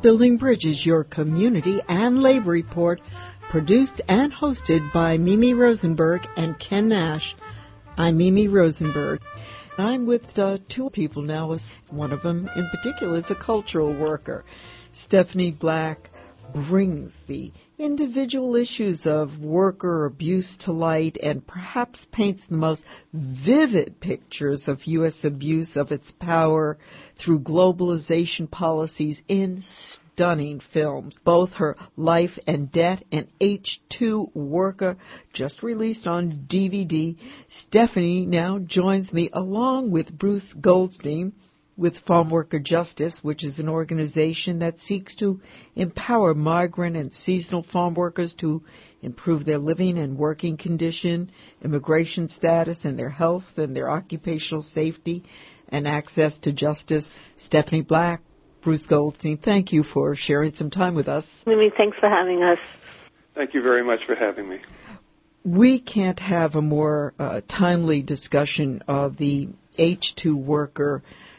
Building Bridges, your community and labor report, produced and hosted by Mimi Rosenberg and Ken Nash. I'm Mimi Rosenberg. I'm with two people now. One of them in particular is a cultural worker. Stephanie Black brings the individual issues of worker abuse to light and perhaps paints the most vivid pictures of U.S. abuse of its power through globalization policies in stunning films. Both her Life and Debt and H2 Worker, just released on DVD. Stephanie now joins me along with Bruce Goldstein with Farm Worker Justice, which is an organization that seeks to empower migrant and seasonal farm workers to improve their living and working condition, immigration status, and their health and their occupational safety and access to justice. Stephanie Black, Bruce Goldstein, thank you for sharing some time with us. Mimi, thanks for having us. Thank you very much for having me. We can't have a more timely discussion of the H2 Worker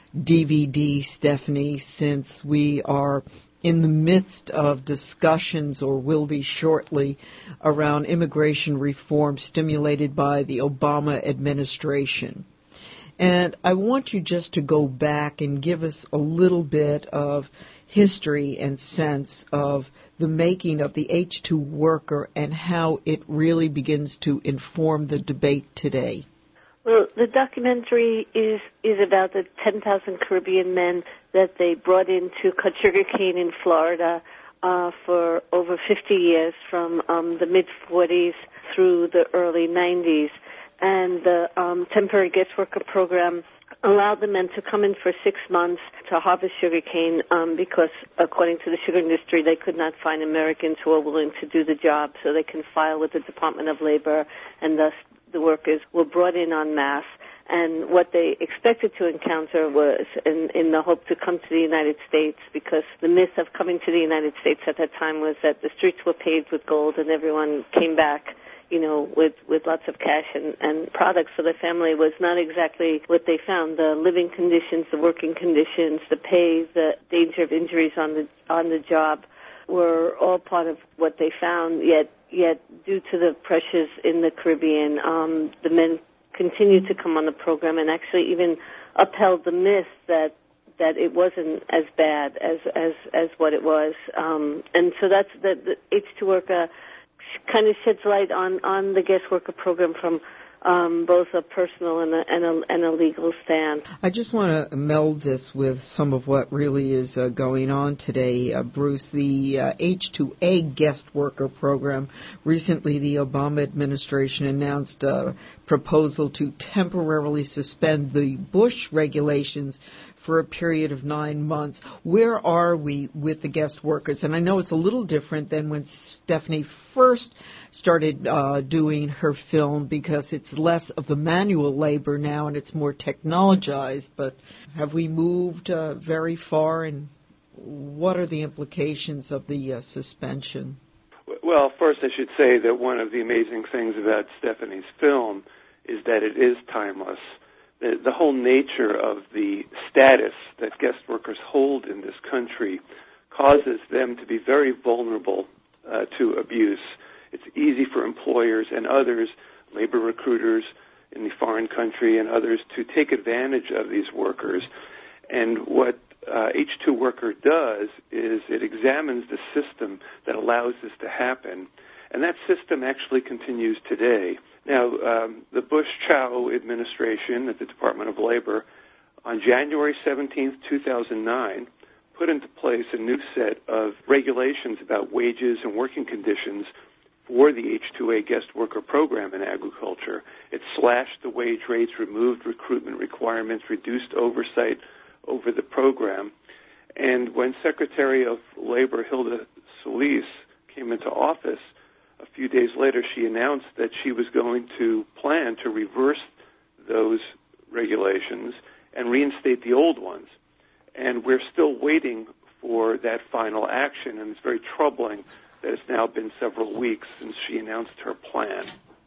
DVD, Stephanie, since we are in the midst of discussions, or will be shortly, around immigration reform stimulated by the Obama administration. And I want you just to go back and give us a little bit of history and sense of the making of the H2 Worker and how it really begins to inform the debate today. Well, the documentary is about the 10,000 Caribbean men that they brought in to cut sugarcane in Florida for over 50 years, from the mid-40s through the early 90s. And the temporary guest worker program allowed the men to come in for 6 months to harvest sugarcane because, according to the sugar industry, they could not find Americans who were willing to do the job, so they can file with the Department of Labor, and thus the workers were brought in en masse. And what they expected to encounter was, in the hope to come to the United States, because the myth of coming to the United States at that time was that the streets were paved with gold and everyone came back, you know, with lots of cash and products for the family, was not exactly what they found. The living conditions, the working conditions, the pay, the danger of injuries on the job were all part of what they found, yet due to the pressures in the Caribbean, the men continued to come on the program and actually even upheld the myth that it wasn't as bad as what it was. And so that's the H2 Worker kind of sheds light on the guest worker program from both a personal and a legal stand. I just want to meld this with some of what really is going on today, Bruce. The H2A guest worker program. Recently, the Obama administration announced a proposal to temporarily suspend the Bush regulations for a period of 9 months. Where are we with the guest workers? And I know it's a little different than when Stephanie first started doing her film, because it's less of the manual labor now and it's more technologized. But have we moved very far, and what are the implications of the suspension? Well, first I should say that one of the amazing things about Stephanie's film is that it is timeless. The whole nature of the status that guest workers hold in this country causes them to be very vulnerable to abuse. It's easy for employers and others, labor recruiters in the foreign country and others, to take advantage of these workers. And what H2 Worker does is it examines the system that allows this to happen, and that system actually continues today. Now, the Bush-Chow administration at the Department of Labor on January 17, 2009, put into place a new set of regulations about wages and working conditions for the H2A guest worker program in agriculture. It slashed the wage rates, removed recruitment requirements, reduced oversight over the program. And when Secretary of Labor Hilda Solis came into office, a few days later, she announced that she was going to plan to reverse those regulations and reinstate the old ones. And we're still waiting for that final action, and it's very troubling that it's now been several weeks since she announced her plan.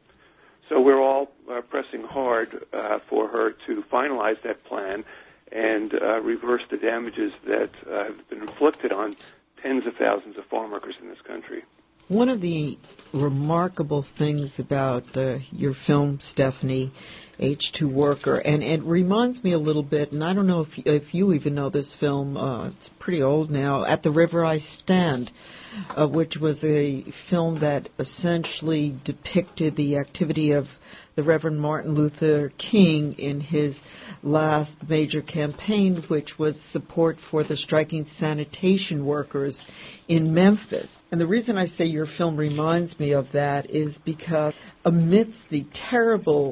So we're all pressing hard for her to finalize that plan and reverse the damages that have been inflicted on tens of thousands of farm workers in this country. One of the remarkable things about your film, Stephanie, H2 Worker, and it reminds me a little bit, and I don't know if you even know this film, it's pretty old now, At the River I Stand, which was a film that essentially depicted the activity of the Reverend Martin Luther King in his last major campaign, which was support for the striking sanitation workers in Memphis. And the reason I say your film reminds me of that is because amidst the terrible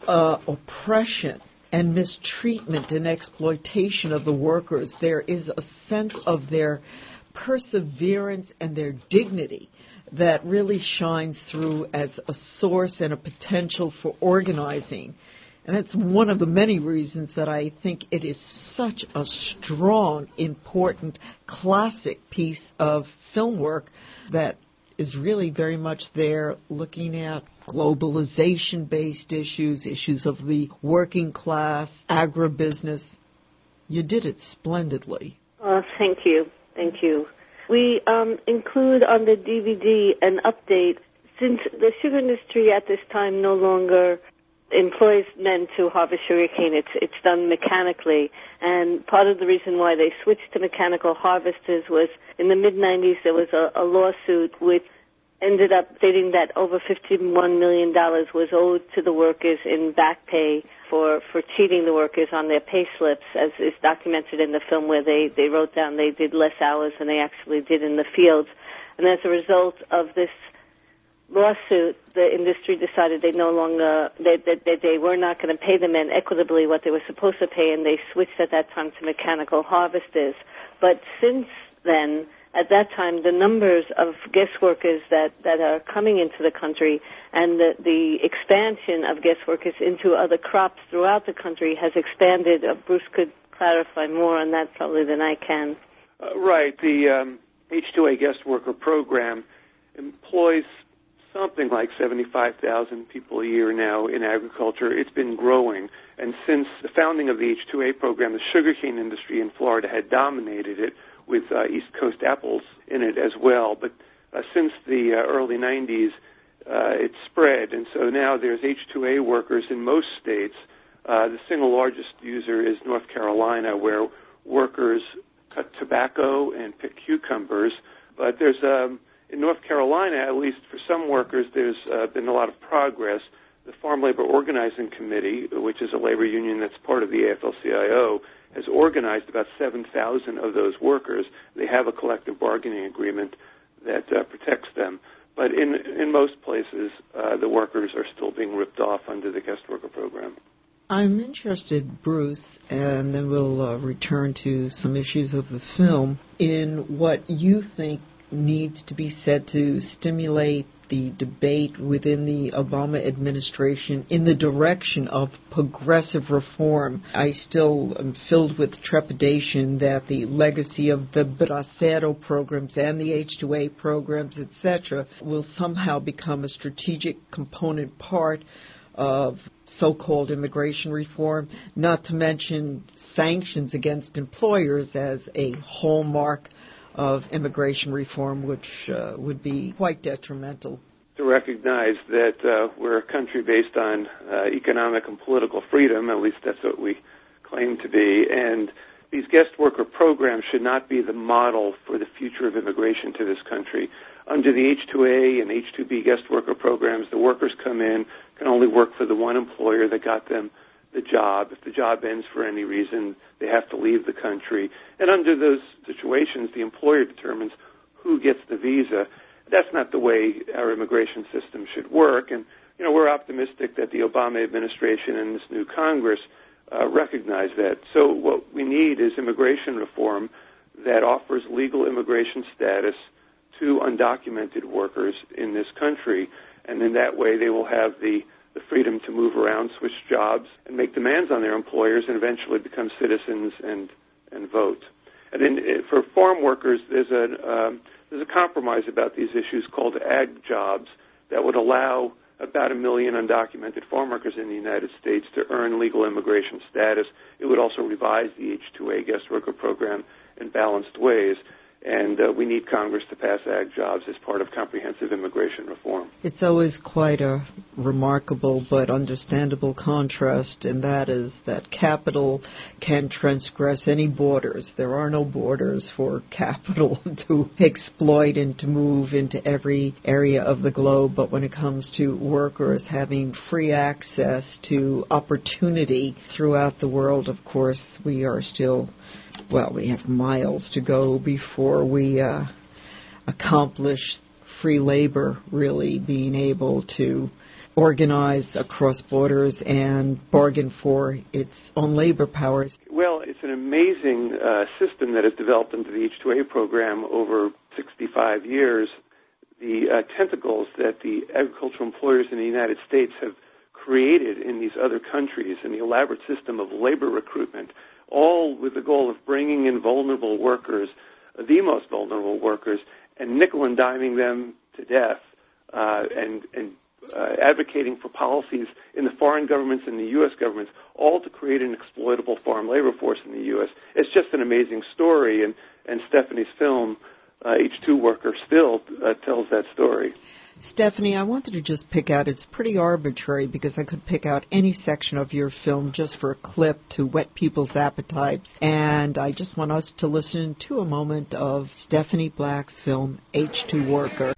oppression and mistreatment and exploitation of the workers, there is a sense of their perseverance and their dignity that really shines through as a source and a potential for organizing. And that's one of the many reasons that I think it is such a strong, important, classic piece of film work that is really very much there looking at globalization-based issues, issues of the working class, agribusiness. You did it splendidly. Thank you. Thank you. We include on the DVD an update. Since the sugar industry at this time no longer employs men to harvest sugarcane, it's done mechanically. And part of the reason why they switched to mechanical harvesters was in the mid-'90s there was a lawsuit which ended up stating that over $51 million was owed to the workers in back pay for cheating the workers on their pay slips, as is documented in the film, where they wrote down they did less hours than they actually did in the fields. And as a result of this lawsuit, the industry decided they no longer, that they were not going to pay the men equitably what they were supposed to pay, and they switched at that time to mechanical harvesters. But since then, at that time, the numbers of guest workers that are coming into the country and the expansion of guest workers into other crops throughout the country has expanded. Bruce could clarify more on that probably than I can. Right. The H2A guest worker program employs something like 75,000 people a year now in agriculture. It's been growing. And since the founding of the H2A program, the sugarcane industry in Florida had dominated it, with East Coast apples in it as well. But since the early 90s, it spread, and so now there's H2A workers in most states. The single largest user is North Carolina, where workers cut tobacco and pick cucumbers. But there's, in North Carolina, at least for some workers, there's been a lot of progress. The Farm Labor Organizing Committee, which is a labor union that's part of the AFL-CIO, has organized about 7,000 of those workers. They have a collective bargaining agreement that protects them. But in most places, the workers are still being ripped off under the guest worker program. I'm interested, Bruce, and then we'll return to some issues of the film, in what you think needs to be said to stimulate the debate within the Obama administration in the direction of progressive reform. I still am filled with trepidation that the legacy of the Bracero programs and the H2A programs, etc., will somehow become a strategic component part of so-called immigration reform, not to mention sanctions against employers as a hallmark of immigration reform, which would be quite detrimental. To recognize that we're a country based on economic and political freedom, at least that's what we claim to be, and these guest worker programs should not be the model for the future of immigration to this country. Under the H2A and H2B guest worker programs, the workers come in, can only work for the one employer that got them the job. If the job ends for any reason, they have to leave the country. And under those situations, the employer determines who gets the visa. That's not the way our immigration system should work. And, you know, we're optimistic that the Obama administration and this new Congress recognize that. So what we need is immigration reform that offers legal immigration status to undocumented workers in this country. And in that way, they will have the freedom to move around, switch jobs, and make demands on their employers, and eventually become citizens and vote. And then for farm workers, there's a compromise about these issues called ag jobs that would allow about 1 million undocumented farm workers in the United States to earn legal immigration status. It would also revise the H-2A guest worker program in balanced ways. and we need Congress to pass ag jobs as part of comprehensive immigration reform. It's always quite a remarkable but understandable contrast, and that is that capital can transgress any borders. There are no borders for capital to exploit and to move into every area of the globe, but when it comes to workers having free access to opportunity throughout the world, of course, we are still, well, we have miles to go before we accomplish free labor really being able to organize across borders and bargain for its own labor powers. Well, it's an amazing system that has developed into the H-2A program over 65 years. The tentacles that the agricultural employers in the United States have created in these other countries and the elaborate system of labor recruitment, all with the goal of bringing in vulnerable workers, the most vulnerable workers, and nickel and diming them to death, and advocating for policies in the foreign governments and the U.S. governments, all to create an exploitable farm labor force in the U.S. It's just an amazing story, and Stephanie's film, H-2 Worker, still tells that story. Stephanie, I wanted to just pick out, it's pretty arbitrary because I could pick out any section of your film just for a clip to whet people's appetites, and I just want us to listen to a moment of Stephanie Black's film, H-2 Worker.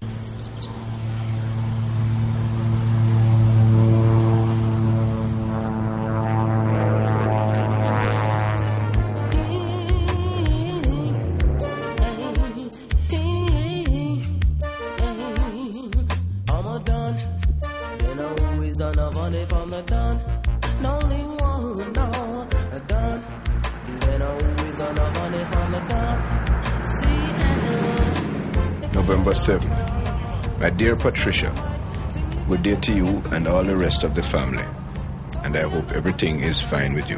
November 7th. My dear Patricia, good day to you and all the rest of the family, and I hope everything is fine with you.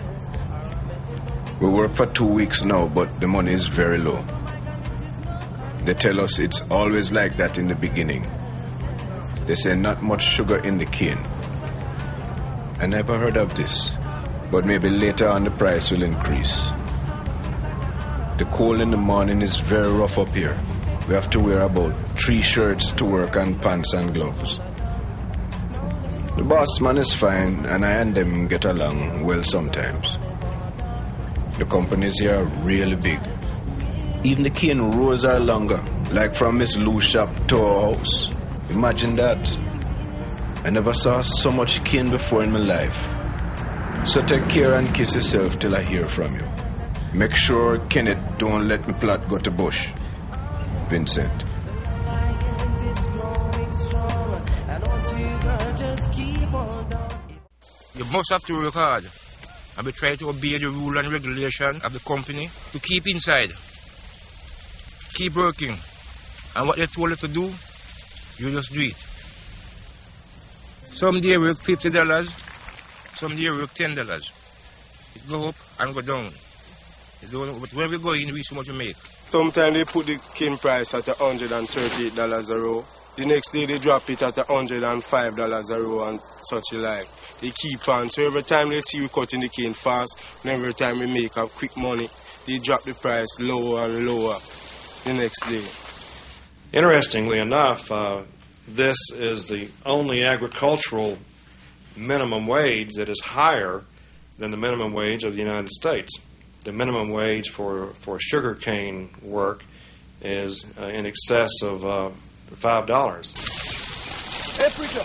We work for 2 weeks now, but the money is very low. They tell us it's always like that in the beginning. They say not much sugar in the cane. I never heard of this, but maybe later on the price will increase. The cold in the morning is very rough up here. We have to wear about 3 shirts to work and pants and gloves. The boss man is fine, and I and them get along well sometimes. The companies here are really big. Even the cane rows are longer, like from Miss Lou's shop to our house. Imagine that. I never saw so much cane before in my life. So take care and kiss yourself till I hear from you. Make sure Kenneth don't let me plot go to bush. Vincent. You must have to work hard and be trying to obey the rule and regulation of the company to keep inside. Keep working. And what they told you to do, you just do it. Some day work $50, some day work $10. It go up and go down. But when we go in, we see how much we make. Sometimes they put the cane price at $138 a row. The next day they drop it at $105 a row and such like. They keep on. So every time they see we cutting the cane fast, and every time we make up quick money, they drop the price lower and lower the next day. Interestingly enough, this is the only agricultural minimum wage that is higher than the minimum wage of the United States. The minimum wage for sugarcane work is in excess of $5. Hey, preacher.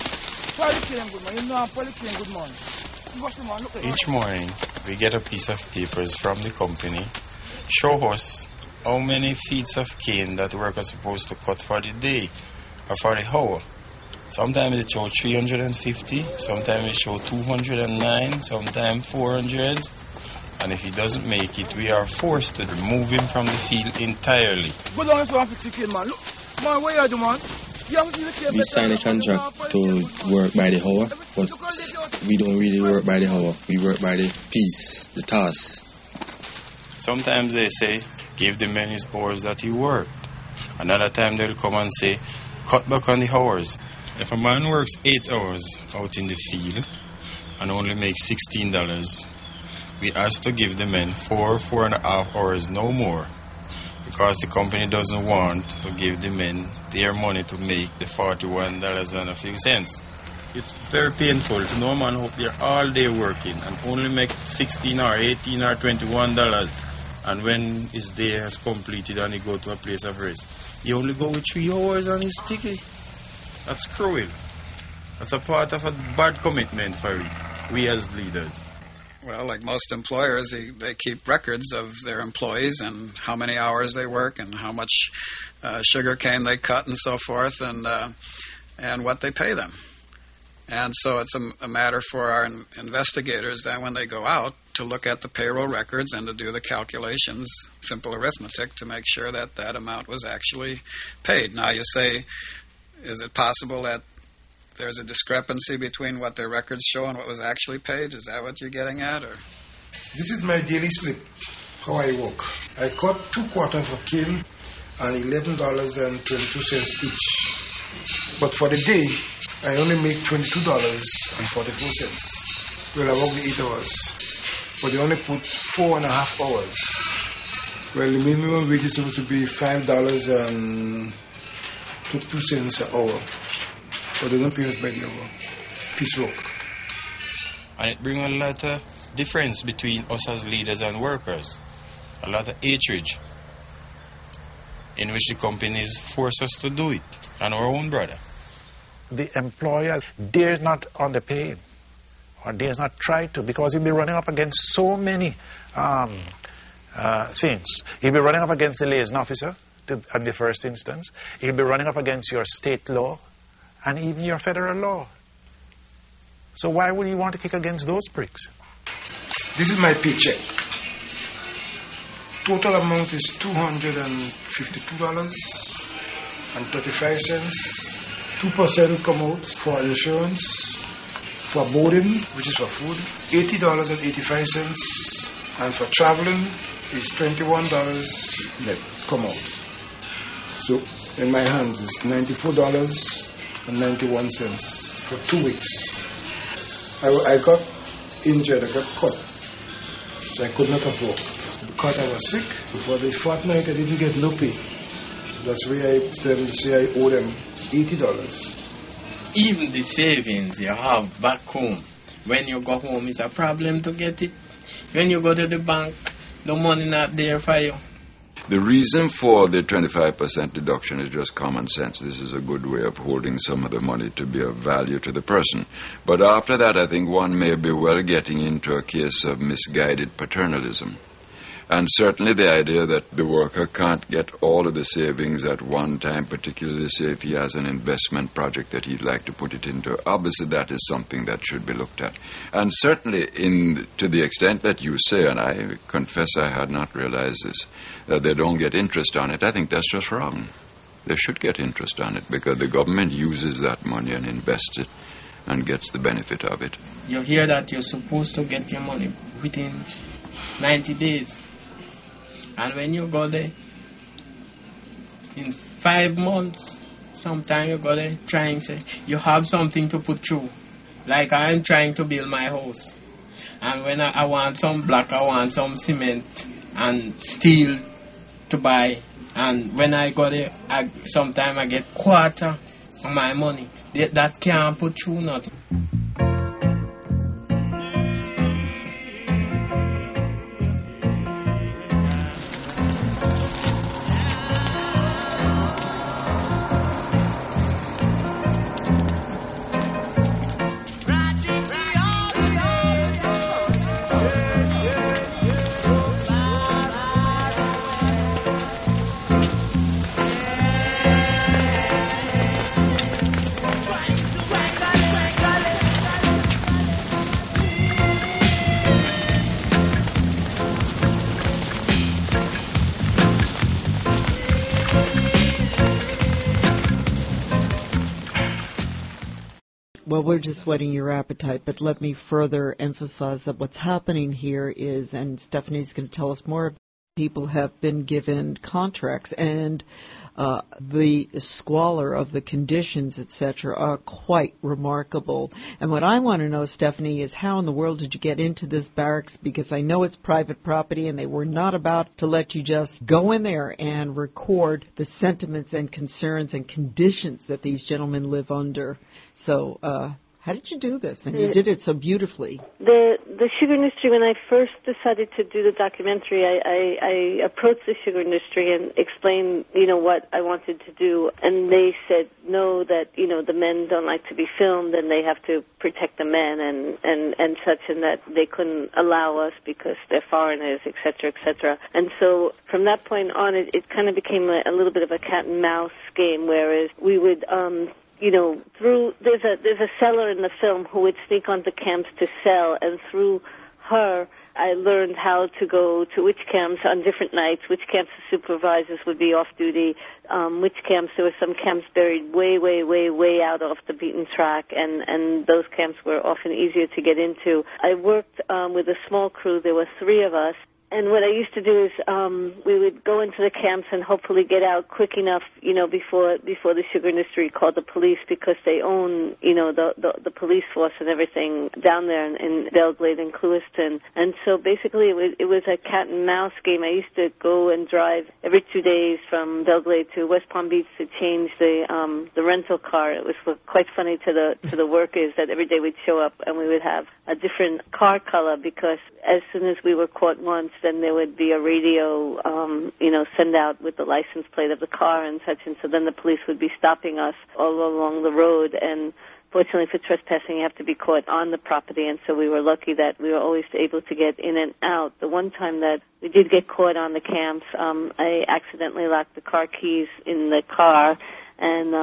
Good morning. Each morning, we get a piece of papers from the company, show us how many feet of cane that work are supposed to cut for the day or for the hour. Sometimes it shows 350, sometimes it shows 209, sometimes 400. And if he doesn't make it, we are forced to remove him from the field entirely. We sign a contract to work by the hour, but we don't really work by the hour. We work by the piece, the task. Sometimes they say, give the man his hours that he worked. Another time they'll come and say, cut back on the hours. If a man works 8 hours out in the field and only makes $16, we ask to give the men 4.5 hours, no more. because the company doesn't want to give the men their money to make the $41 and a few cents. It's very painful to know a man up there all day working and only make $16 or $18 or $21, and when his day has completed and he go to a place of rest, he only go with 3 hours on his ticket. That's cruel. That's a part of a bad commitment for we as leaders. Well, like most employers, they keep records of their employees and how many hours they work and how much sugar cane they cut and so forth, and what they pay them. And so it's a matter for our investigators then when they go out to look at the payroll records and to do the calculations, simple arithmetic, to make sure that that amount was actually paid. Now you say, is it possible that there's a discrepancy between what their records show and what was actually paid? Is that what you're getting at? Or? This is my daily slip, how I work. I cut 2 quarters of cane and $11.22 each. But for the day, I only make $22.44. Well, I work the 8 hours. But they only put 4.5 hours. Well, the minimum wage is supposed to be $5.22 an hour. But they don't pay us by the hour. Piecework. And it brings a lot of difference between us as leaders and workers. A lot of hatred in which the companies force us to do it, and our own brother. The employer dares not underpay him, or dares not try to, because he'll be running up against so many things. He'll be running up against the liaison officer in the first instance. He'll be running up against your state law and even your federal law. So why would he want to kick against those pricks? This is my paycheck. Total amount is $252.35. 2% come out for insurance, for boarding, which is for food, $80.85, and for traveling is $21 net come out. So in my hands is $94.91 for 2 weeks. I got injured, I got cut, so I could not have worked. Because I was sick, for the fortnight I didn't get no pay. That's why I say I owe them $80. Even the savings you have back home, when you go home, it's a problem to get it. When you go to the bank, the money not there for you. The reason for the 25% deduction is just common sense. This is a good way of holding some of the money to be of value to the person. But after that, I think one may be well getting into a case of misguided paternalism. And certainly the idea that the worker can't get all of the savings at one time, particularly say if he has an investment project that he'd like to put it into, obviously that is something that should be looked at. And certainly to the extent that you say, and I confess I had not realized this, that they don't get interest on it, I think that's just wrong. They should get interest on it because the government uses that money and invests it and gets the benefit of it. You hear that you're supposed to get your money within 90 days. And when you go there, in 5 months, sometimes you go there trying to say, you have something to put through. Like I'm trying to build my house. And when I want some block, I want some cement and steel to buy. And when I go there, sometimes I get quarter of my money. That can't put through nothing. Well, we're just whetting your appetite, but let me further emphasize that what's happening here is, and Stephanie's going to tell us more, people have been given contracts, and the squalor of the conditions, etc., are quite remarkable. And what I want to know, Stephanie, is how in the world did you get into this barracks? Because I know it's private property, and they were not about to let you just go in there and record the sentiments and concerns and conditions that these gentlemen live under. So, how did you do this? And you did it so beautifully. The sugar industry, when I first decided to do the documentary, I approached the sugar industry and explained, what I wanted to do. And they said, no, that, the men don't like to be filmed and they have to protect the men and such, and that they couldn't allow us because they're foreigners, et cetera, et cetera. And so from that point on, it kind of became a little bit of a cat and mouse game, whereas we would, there's a seller in the film who would sneak onto camps to sell, and through her, I learned how to go to which camps on different nights, which camps the supervisors would be off duty, which camps, there were some camps buried way, way, way, way out off the beaten track, and those camps were often easier to get into. I worked with a small crew. There were 3 of us. And what I used to do is we would go into the camps and hopefully get out quick enough, before the sugar industry called the police, because they own, the police force and everything down there in Belglade and Clewiston. And so basically it was a cat and mouse game. I used to go and drive every 2 days from Belglade to West Palm Beach to change the rental car. It was quite funny to the workers that every day we'd show up and we would have a different car color, because as soon as we were caught once, then there would be a radio, send out with the license plate of the car and such, and so then the police would be stopping us all along the road. And fortunately for trespassing, you have to be caught on the property, and so we were lucky that we were always able to get in and out. The one time that we did get caught on the camps, I accidentally locked the car keys in the car, and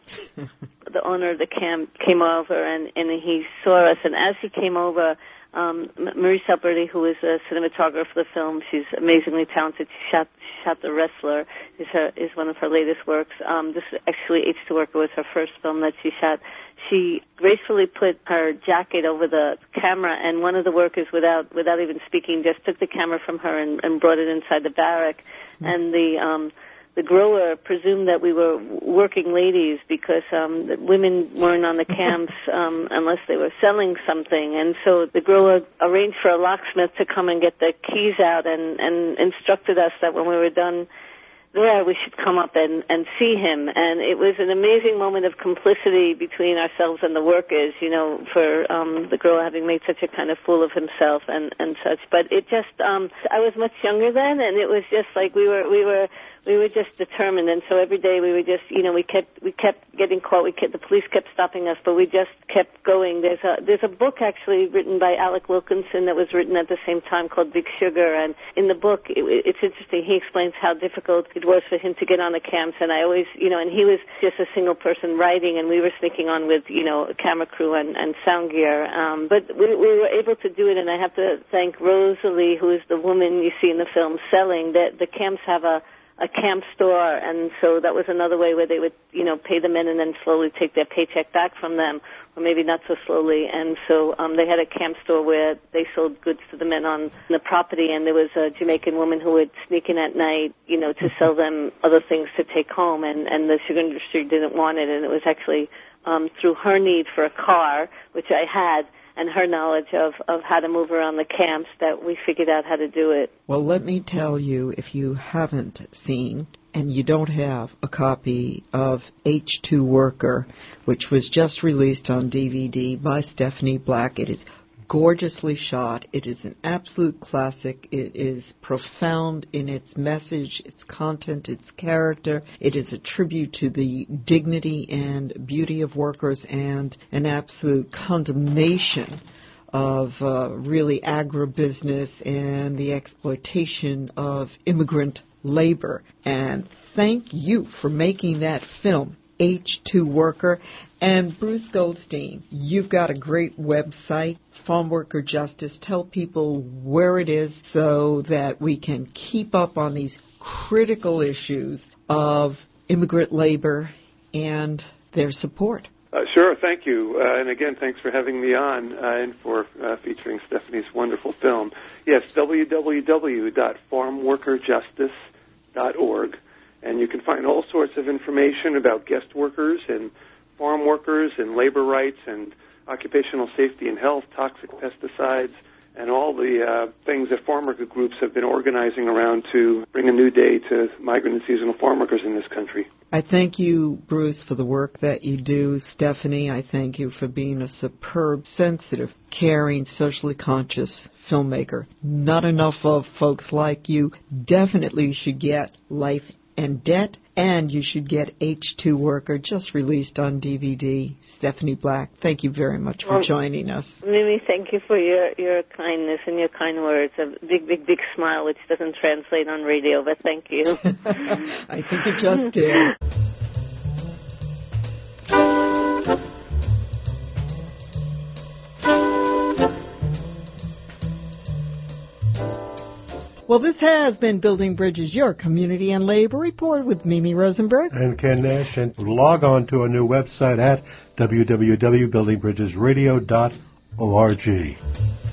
the owner of the camp came over, and he saw us, and as he came over, Maurice Alberti, who is a cinematographer for the film, she's amazingly talented. She shot The Wrestler, is one of her latest works. This actually, H2 Worker was her first film that she shot. She gracefully put her jacket over the camera, and one of the workers, without even speaking, just took the camera from her and brought it inside the barrack. And the grower presumed that we were working ladies, because the women weren't on the camps unless they were selling something. And so the grower arranged for a locksmith to come and get the keys out, and instructed us that when we were done there, we should come up and see him. And it was an amazing moment of complicity between ourselves and the workers, for the grower having made such a kind of fool of himself and such. But it just, I was much younger then, and it was just like we were just determined, and so every day we were just, we kept getting caught. The police kept stopping us, but we just kept going. There's a book actually written by Alec Wilkinson that was written at the same time called Big Sugar, and in the book it's interesting. He explains how difficult it was for him to get on the camps, and I always, and he was just a single person writing, and we were sneaking on with, a camera crew and sound gear. But we were able to do it, and I have to thank Rosalie, who is the woman you see in the film selling. The camps have a camp store, and so that was another way where they would, pay the men and then slowly take their paycheck back from them, or maybe not so slowly. And so they had a camp store where they sold goods to the men on the property, and there was a Jamaican woman who would sneak in at night, to sell them other things to take home, and the sugar industry didn't want it, and it was actually through her need for a car, which I had, and her knowledge of how to move around the camps, that we figured out how to do it. Well, let me tell you, if you haven't seen and you don't have a copy of H2 Worker, which was just released on DVD by Stephanie Black, it is gorgeously shot. It is an absolute classic. It is profound in its message, its content, its character. It is a tribute to the dignity and beauty of workers, and an absolute condemnation of really agribusiness and the exploitation of immigrant labor. And thank you for making that film, H2 Worker. And Bruce Goldstein, you've got a great website, Farm Worker Justice. Tell people where it is so that we can keep up on these critical issues of immigrant labor and their support. Sure, thank you. And again, thanks for having me on and for featuring Stephanie's wonderful film. Yes, www.farmworkerjustice.org. And you can find all sorts of information about guest workers and farm workers and labor rights and occupational safety and health, toxic pesticides, and all the things that farm worker groups have been organizing around to bring a new day to migrant and seasonal farm workers in this country. I thank you, Bruce, for the work that you do. Stephanie, I thank you for being a superb, sensitive, caring, socially conscious filmmaker. Not enough of folks like you. Definitely should get Life and Debt, and you should get H2 Worker, just released on DVD. Stephanie Black, thank you very much for joining us. Mimi, thank you for your kindness and your kind words. A big, big, big smile, which doesn't translate on radio, but thank you. I think it just did. Well, this has been Building Bridges, your community and labor report with Mimi Rosenberg and Ken Nash. And log on to our new website at www.buildingbridgesradio.org.